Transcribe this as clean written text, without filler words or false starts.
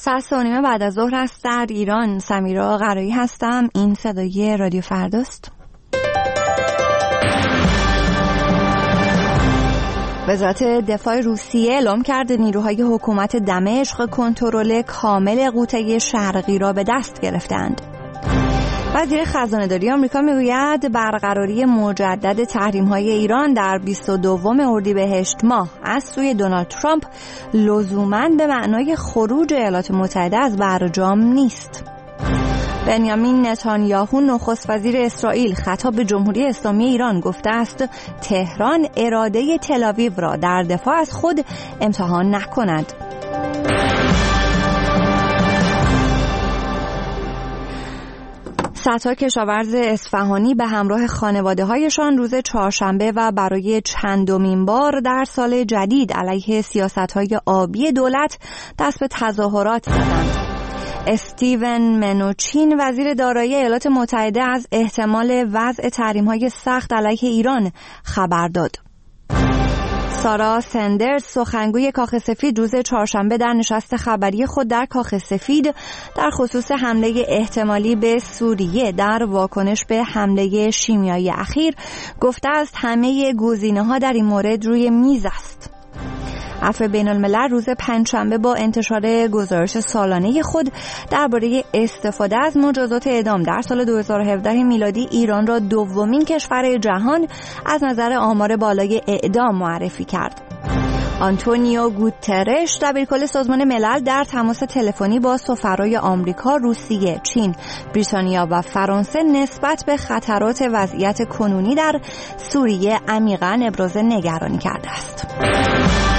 3:30 بعد از ظهر است در ایران. سمیرا قرایی هستم. این صدای رادیو فرداست. وزارت دفاع روسیه اعلام کرده نیروهای حکومت دمشق کنترل کامل قوطه شرقی را به دست گرفتند. وزیر خزانه‌داری آمریکا میگوید برقراری مجدد تحریم‌های ایران در 22 اردیبهشت ماه از سوی دونالد ترامپ لزوماً به معنای خروج ایالات متحده از برجام نیست. بنیامین نتانیاهو نخست وزیر اسرائیل خطاب به جمهوری اسلامی ایران گفته است تهران اراده تل‌آویو را در دفاع از خود امتحان نکند. صدها کشاورز اصفهانی به همراه خانواده‌هایشان روز چهارشنبه و برای چندمین بار در سال جدید علیه سیاست‌های آبی دولت دست به تظاهرات زدند. استیون منوچین وزیر دارایی ایالات متحده از احتمال وضع تحریم‌های سخت علیه ایران خبر داد. سارا سندرز سخنگوی کاخ سفید روز چهارشنبه در نشست خبری خود در کاخ سفید در خصوص حمله احتمالی به سوریه در واکنش به حمله شیمیایی اخیر گفته است همه گزینه‌ها در این مورد روی میز است. عفو بین الملل روز پنجشنبه با انتشار گزارش سالانه خود درباره استفاده از مجازات اعدام در سال 2017 میلادی ایران را دومین کشور جهان از نظر آمار بالای اعدام معرفی کرد. آنتونیو گوترش دبیرکل سازمان ملل در تماس تلفنی با سفرای آمریکا، روسیه، چین، بریتانیا و فرانسه نسبت به خطرات وضعیت کنونی در سوریه عمیقاً ابراز نگرانی کرده است.